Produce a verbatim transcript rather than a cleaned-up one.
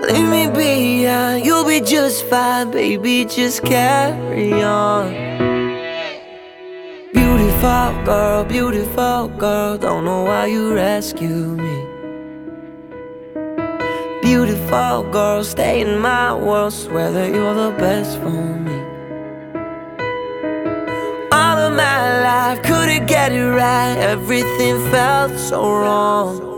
Leave me be, yeah, you'll be just fine, baby, just carry on. Beautiful girl, beautiful girl, don't know why you rescue me. Beautiful girl, stay in my world, swear that you're the best for me. All of my life, couldn't get it right, everything felt so wrong.